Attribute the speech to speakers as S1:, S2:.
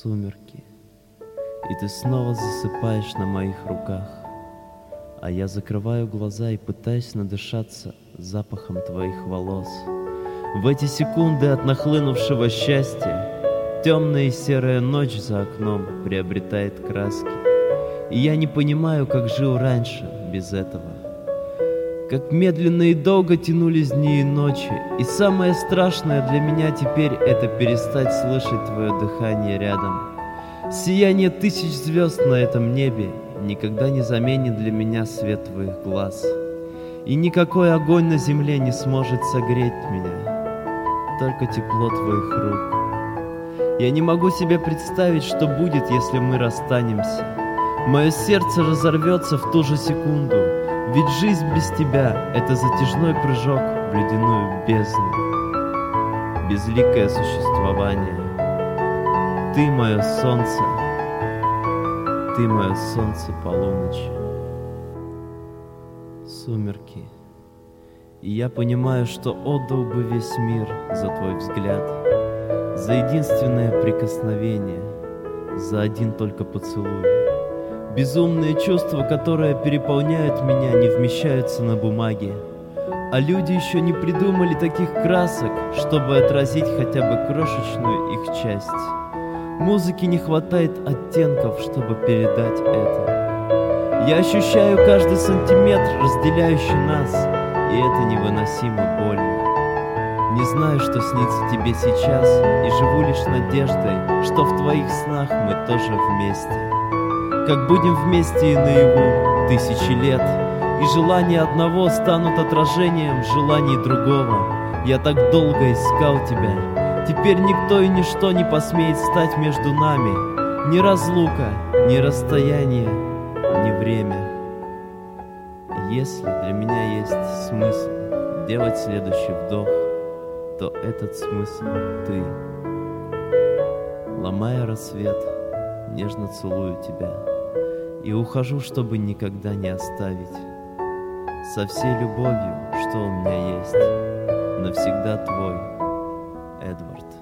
S1: Сумерки, и ты снова засыпаешь на моих руках, а я закрываю глаза и пытаюсь надышаться запахом твоих волос. В эти секунды от нахлынувшего счастья темная и серая ночь за окном приобретает краски, и я не понимаю, как жил раньше без этого. Как медленно и долго тянулись дни и ночи, и самое страшное для меня теперь — это перестать слышать твое дыхание рядом. Сияние тысяч звезд на этом небе никогда не заменит для меня свет твоих глаз, и никакой огонь на земле не сможет согреть меня, только тепло твоих рук. Я не могу себе представить, что будет, если мы расстанемся. Мое сердце разорвется в ту же секунду, ведь жизнь без тебя — это затяжной прыжок в ледяную бездну. Безликое существование. Ты мое солнце полуночи. Сумерки. И я понимаю, что отдал бы весь мир за твой взгляд, за единственное прикосновение, за один только поцелуй. Безумные чувства, которые переполняют меня, не вмещаются на бумаге, а люди еще не придумали таких красок, чтобы отразить хотя бы крошечную их часть. Музыки не хватает оттенков, чтобы передать это. Я ощущаю каждый сантиметр, разделяющий нас, и это невыносимо больно. Не знаю, что снится тебе сейчас, и живу лишь надеждой, что в твоих снах мы тоже вместе. Как будем вместе и наяву тысячи лет, и желания одного станут отражением желаний другого. Я так долго искал тебя, теперь никто и ничто не посмеет стать между нами. Ни разлука, ни расстояние, ни время. Если для меня есть смысл делать следующий вдох, то этот смысл — ты. Ломая рассвет, нежно целую тебя и ухожу, чтобы никогда не оставить. Со всей любовью, что у меня есть, навсегда твой, Эдвард.